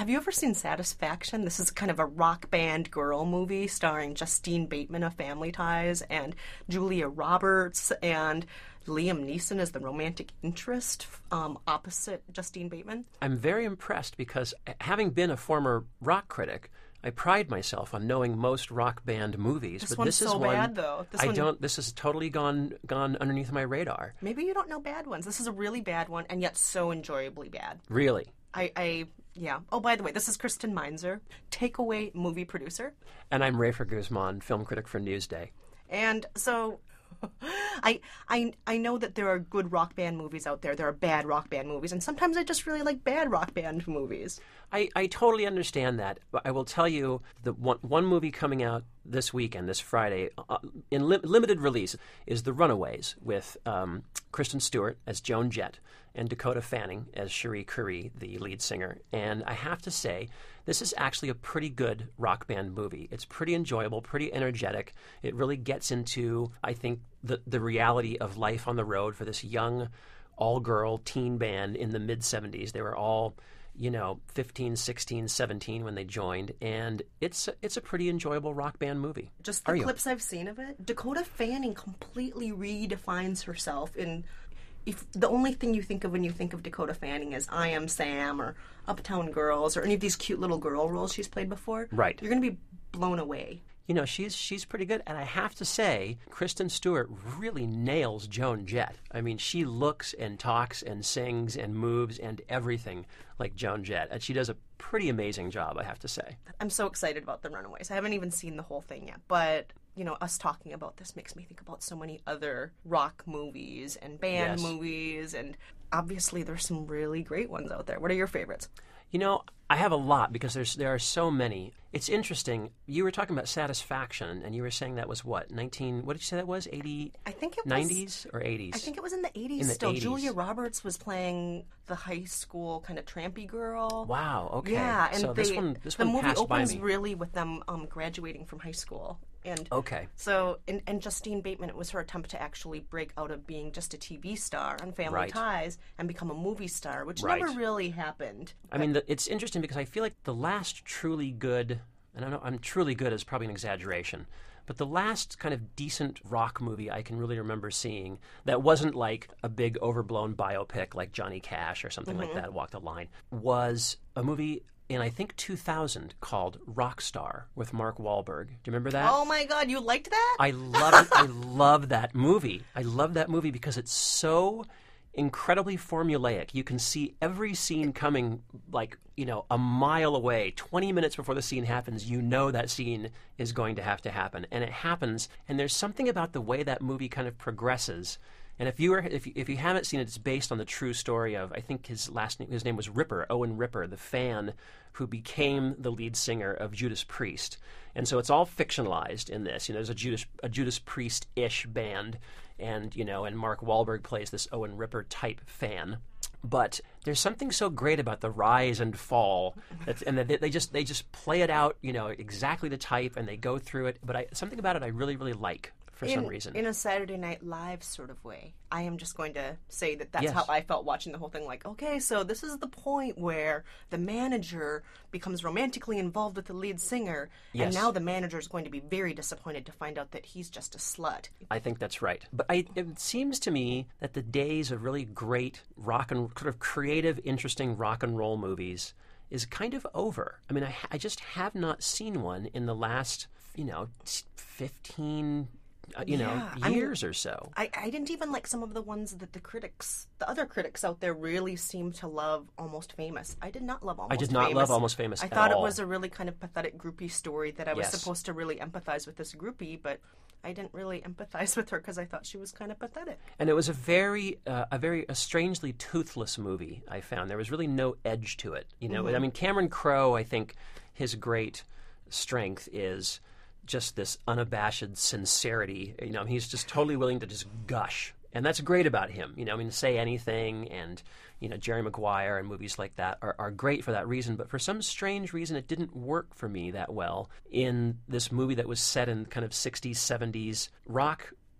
have you ever seen Satisfaction? This is kind of a rock band girl movie starring Justine Bateman of Family Ties and Julia Roberts and Liam Neeson as the romantic interest opposite Justine Bateman. I'm very impressed because having been a former rock critic, I pride myself on knowing most rock band movies. This but one's this is so one bad, though. This has totally gone underneath my radar. Maybe you don't know bad ones. This is a really bad one, and yet so enjoyably bad. Really? Yeah. Oh, by the way, this is Kristen Meinzer, Takeaway movie producer. And I'm Rafer Guzman, film critic for Newsday. And so I know that there are good rock band movies out there. There are bad rock band movies, and sometimes I just really like bad rock band movies. I totally understand that. But I will tell you the one movie coming out this weekend, this Friday, in limited release, is The Runaways with Kristen Stewart as Joan Jett and Dakota Fanning as Cherie Currie, the lead singer. And I have to say, this is actually a pretty good rock band movie. It's pretty enjoyable, pretty energetic. It really gets into, I think, the reality of life on the road for this young, all-girl teen band in the mid-'70s. They were all, 15, 16, 17 when they joined. And it's a pretty enjoyable rock band movie. Just the clips I've seen of it, Dakota Fanning completely redefines herself in... If the only thing you think of when you think of Dakota Fanning is I Am Sam or Uptown Girls or any of these cute little girl roles she's played before, right, you're going to be blown away. She's pretty good. And I have to say, Kristen Stewart really nails Joan Jett. I mean, she looks and talks and sings and moves and everything like Joan Jett. And she does a pretty amazing job, I have to say. I'm so excited about The Runaways. I haven't even seen the whole thing yet, but... us talking about this makes me think about so many other rock movies and band movies, and obviously there's some really great ones out there. What are your favorites? I have a lot because there are so many. It's interesting. You were talking about Satisfaction, and you were saying that was what, what did you say that was, 80? I think it was... 90s or 80s? I think it was in the 80s still. 80s. Julia Roberts was playing the high school kind of trampy girl. Wow, okay. Yeah, and so this one the movie passed by opens me. really with them graduating from high school. And okay. So, and Justine Bateman, it was her attempt to actually break out of being just a TV star on Family Ties and become a movie star, which never really happened. I mean, it's interesting because I feel like the last truly good, and I know truly good is probably an exaggeration, but the last kind of decent rock movie I can really remember seeing that wasn't like a big overblown biopic like Johnny Cash or something like that, Walk the Line, was a movie in, I think, 2000 called Rockstar with Mark Wahlberg. Do you remember that? Oh, my God. You liked that? I love it. I love that movie. I love that movie because it's so incredibly formulaic. You can see every scene coming like, a mile away. 20 minutes before the scene happens, that scene is going to have to happen. And it happens. And there's something about the way that movie kind of progresses. And if you haven't seen it, it's based on the true story of, I think his name was Ripper, Owen Ripper, the fan who became the lead singer of Judas Priest. And so it's all fictionalized in this. There's a Judas Priest-ish band, and Mark Wahlberg plays this Owen Ripper type fan. But there's something so great about the rise and fall, and they just play it out, exactly the type, and they go through it. But something about it I really, really like. For some reason. In a Saturday Night Live sort of way. I am just going to say that's how I felt watching the whole thing. Like, okay, so this is the point where the manager becomes romantically involved with the lead singer, and now the manager is going to be very disappointed to find out that he's just a slut. I think that's right. But it seems to me that the days of really great rock and sort of creative, interesting rock and roll movies is kind of over. I mean, I just have not seen one in the last, 15 years or so. I didn't even like some of the ones that the other critics out there really seem to love Almost Famous. I did not love Almost Famous. I did not love Almost Famous I at thought all. it was a really kind of pathetic groupie story that I was supposed to really empathize with this groupie, but I didn't really empathize with her because I thought she was kind of pathetic. And it was a very strangely toothless movie, I found. There was really no edge to it. I mean, Cameron Crowe, I think his great strength is just this unabashed sincerity. He's just totally willing to just gush. And that's great about him. Say anything, and, Jerry Maguire and movies like that are great for that reason. But for some strange reason, it didn't work for me that well in this movie that was set in kind of 60s, 70s rock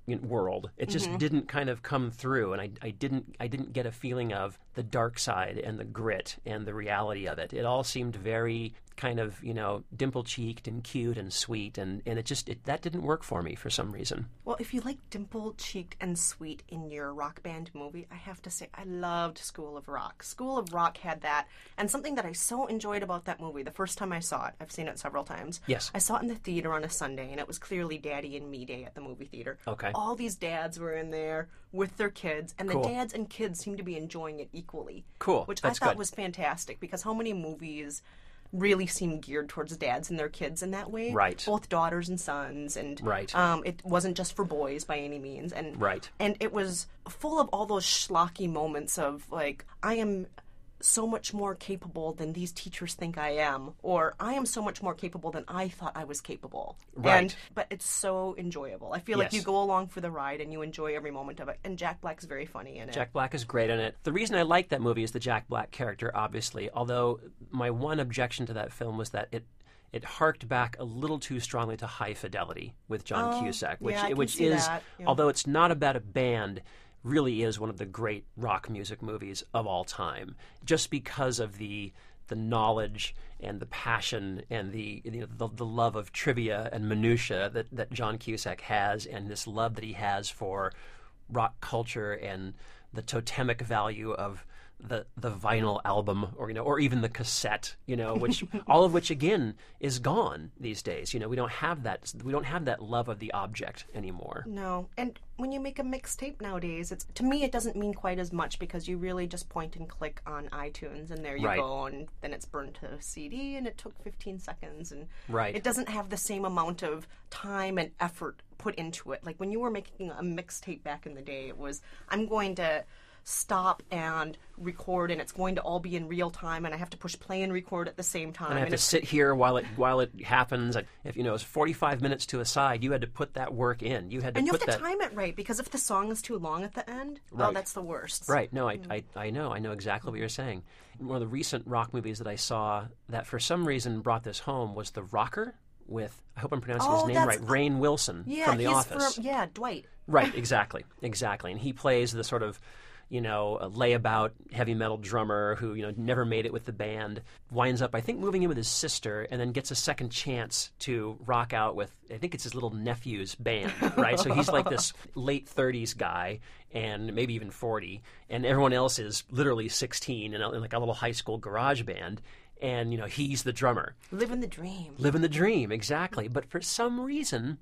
world. It just didn't kind of come through, and I didn't get a feeling of the dark side and the grit and the reality of it. It all seemed very kind of, dimple-cheeked and cute and sweet, and that didn't work for me for some reason. Well, if you like dimple-cheeked and sweet in your rock band movie, I have to say I loved School of Rock. School of Rock had that, and something that I so enjoyed about that movie, the first time I saw it, I've seen it several times. Yes. I saw it in the theater on a Sunday, and it was clearly Daddy and Me Day at the movie theater. Okay. All these dads were in there with their kids, and Cool. the dads and kids seemed to be enjoying it equally. Cool. Which That's I thought good. was fantastic, because how many movies really seem geared towards dads and their kids in that way? Right. Both daughters and sons, and Right. It wasn't just for boys by any means, and Right. and it was full of all those schlocky moments of like, I am so much more capable than these teachers think I am, or I am so much more capable than I thought I was capable. Right. But it's so enjoyable. I feel like Yes. you go along for the ride and you enjoy every moment of it. And Jack Black's very funny in it. Jack Black is great in it. The reason I like that movie is the Jack Black character, obviously, although my one objection to that film was that it harked back a little too strongly to High Fidelity with John Cusack, which yeah, I can which see is, that. Yeah. although it's not about a band, really is one of the great rock music movies of all time, just because of the knowledge and the passion and the love of trivia and minutia that John Cusack has, and this love that he has for rock culture and the totemic value of the vinyl album, or even the cassette, which all of which again is gone these days. We don't have that love of the object anymore. No, and when you make a mixtape nowadays, to me it doesn't mean quite as much, because you really just point and click on iTunes and there you Right. go, and then it's burned to a CD and it took 15 seconds, and Right. it doesn't have the same amount of time and effort put into it. Like when you were making a mixtape back in the day, it was, I'm going to stop and record, and it's going to all be in real time, and I have to push play and record at the same time. And I have to sit here while it happens. If it's 45 minutes to a side, you had to put that work in. You had to and you put have to that. time it right, because if the song is too long at the end, Right. that's the worst. Right. No, I know exactly what you're saying. One of the recent rock movies that I saw that for some reason brought this home was The Rocker with, I hope I'm pronouncing his name right, Rainn Wilson from The Office. Dwight. Right, exactly. And he plays the sort of, a layabout heavy metal drummer who, never made it with the band, winds up, I think, moving in with his sister, and then gets a second chance to rock out with, I think it's his little nephew's band, right? So he's like this late 30s guy, and maybe even 40, and everyone else is literally 16 in like a little high school garage band. And, he's the drummer. Living the dream. Living the dream, exactly. But for some reason,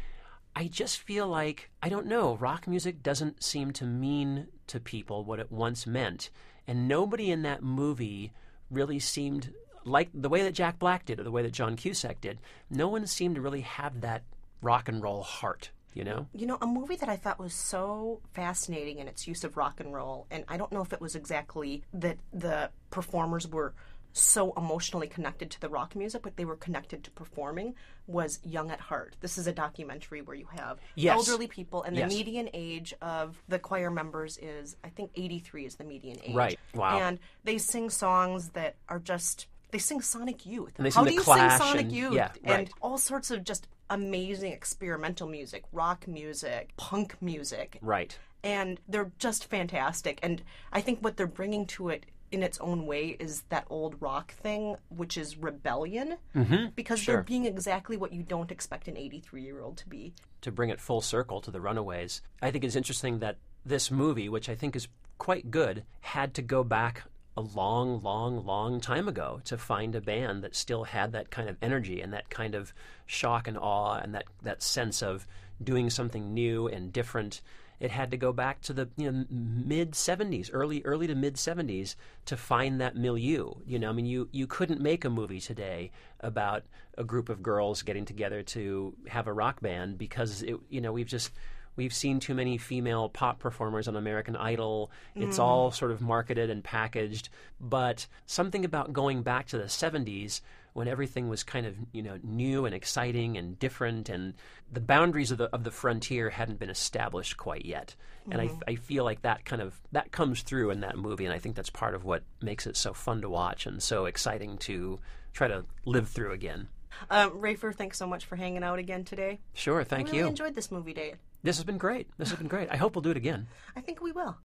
I just feel like, I don't know, rock music doesn't seem to mean to people what it once meant. And nobody in that movie really seemed, like the way that Jack Black did or the way that John Cusack did, no one seemed to really have that rock and roll heart. A movie that I thought was so fascinating in its use of rock and roll, and I don't know if it was exactly that the performers were so emotionally connected to the rock music, but they were connected to performing, was Young at Heart. This is a documentary where you have elderly people, and the median age of the choir members is, I think 83 is the median age. Right. Wow. And they sing songs that are just, they sing Sonic Youth. And they How sing do you Clash sing Sonic and- Youth? yeah, right. And all sorts of just amazing experimental music, rock music, punk music. Right. And they're just fantastic. And I think what they're bringing to it in its own way is that old rock thing, which is rebellion, because they're being exactly what you don't expect an 83-year-old to be. To bring it full circle to the Runaways, I think it's interesting that this movie, which I think is quite good, had to go back a long, long, long time ago to find a band that still had that kind of energy and that kind of shock and awe and that sense of doing something new and different. It had to go back to the mid 70s, early to mid 70s, to find that milieu. You couldn't make a movie today about a group of girls getting together to have a rock band, because we've seen too many female pop performers on American Idol. It's all sort of marketed and packaged. But something about going back to the 70s, when everything was kind of new and exciting and different, and the boundaries of the frontier hadn't been established quite yet. And I feel like that comes through in that movie, and I think that's part of what makes it so fun to watch and so exciting to try to live through again. Rafer, thanks so much for hanging out again today. Sure, thank I really you. enjoyed this movie day. This has been great. I hope we'll do it again. I think we will.